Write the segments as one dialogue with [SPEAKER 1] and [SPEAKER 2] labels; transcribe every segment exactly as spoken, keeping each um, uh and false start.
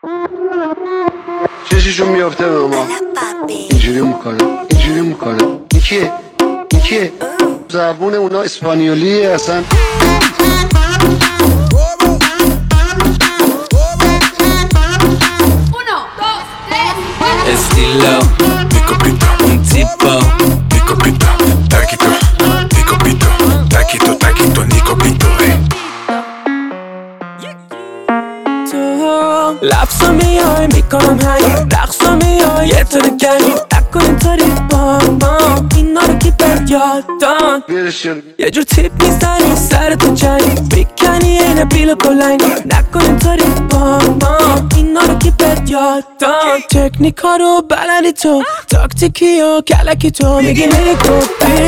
[SPEAKER 1] چششون میافته به ما اینجوری میکنه اینجوری میکنه. این کیه؟ این کیه؟ زبون اونا اسپانیولیه اصلا.
[SPEAKER 2] Estilo, mi copito, un tipo, mi copito, taquito, mi copito, taquito, taquito, mi copito, eh. لفظا میای میکنم هنگ رقصا میای یه طور گنگ نکن اینطوری با ما اینا رو کی بهت یاد داد یه جور تیپ میزنی سر تو جنگ میکنی اینه بیل کلنگ نکن اینطوری با ما اینا رو کی بهت یاد داد تکنیکا رو بلدی تو تاکتیکی و کلکی تو میگی نیکو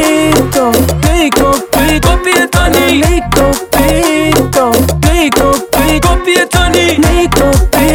[SPEAKER 2] پیتو نیکو پیتو پیتانی نیکو پیتو نیکو پیتو پیتانی نیکو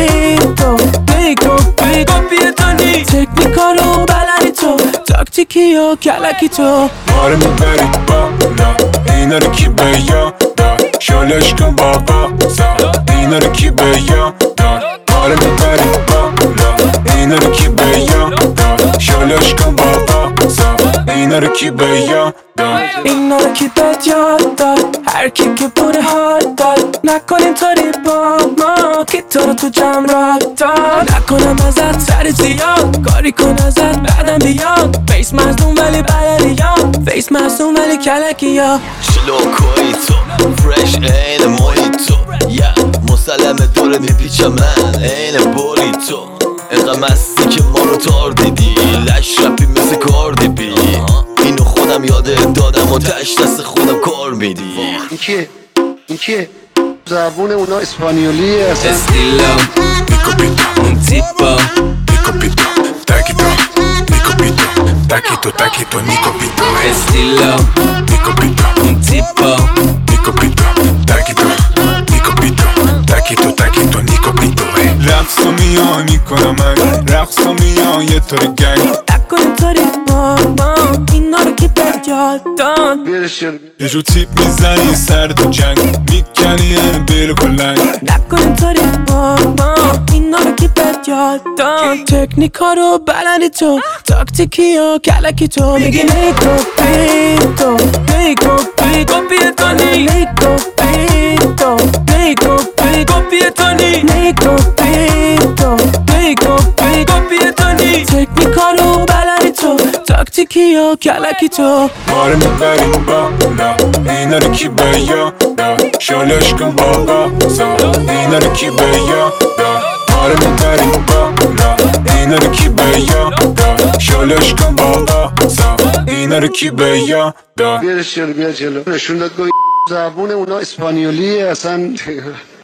[SPEAKER 2] پیتو نیکو پیتو پیتانی تکنیکا رو بلدی تو تاکتیکی و کلکی تو
[SPEAKER 3] ما رو میبری بالا اینا رو کی به یاد داد شالش کن بابا زاد اینا رو کی به یاد داد ما رو میبری بالا اینا رو کی به یاد داد شالش کن بابا زاد اینا رو کی به یاد داد
[SPEAKER 2] اینا رو کی بهت یاد داد هر کی که بوده حال داد نکن اینطوری با ما که تو رو تو جمع را داد نکنم ازت سر زیاد کاری کن ازت بعدم بیاد فیس مصدوم ولی بلدی یاد فیس مصدوم ولی کلکی یا
[SPEAKER 4] شلوکوی تو فرش این مویتو یا مسلمه دوره میپیچم من این بولی تو اینقدر مستی که ما رو تار دیدی لش رپی مثل کاردی بی اینو خودم یاده دادم و تش دست خودم کار میدی.
[SPEAKER 1] این کیه؟ این کیه؟ زبون اونا اسپانیولیه اصلا.
[SPEAKER 2] Estilo,
[SPEAKER 3] mi copito,
[SPEAKER 2] un tipo,
[SPEAKER 3] mi copito, taquito, mi copito, taquito, taquito, mi copito, eh.
[SPEAKER 2] estilo,
[SPEAKER 3] mi copito,
[SPEAKER 2] un tipo,
[SPEAKER 3] mi copito, taquito, mi copito, taquito, taquito, mi copito, eh. رقصا میای میکنم من رقصا میای یه طور گنگ
[SPEAKER 2] نکن اینطوری با ما اینا رو کی بهت یاد داد
[SPEAKER 3] یه جو تیپ میزنی سر تو جنگ میکنی یه بیل کلنگ
[SPEAKER 2] نکن اینطوری با ما اینا رو کی بهت یاد داد تکنیکا رو بلدی تو تاکتیکی و کلکی تو میگی نیکو پیتو نیکو پیتو پیتانی نیکو پیتو نیکو پیتو پیتانی نیکو پیتو نیکو پیتو پیتانی تکنیکا رو بلدی تو تاکتیکی و کلکی تو
[SPEAKER 3] ما رو میبری بالا اینا رو کی به یاد داد شالش کن بابا زاد اینا رو کی به یاد داد ما رو میبری بالا اینا رو کی به یاد داد شالش کن بابا زاد اینا رو کی به یاد داد
[SPEAKER 1] بیارش جلو بیا جلو نشون داد گوی زبون اونا اسپانیولیه اصلا.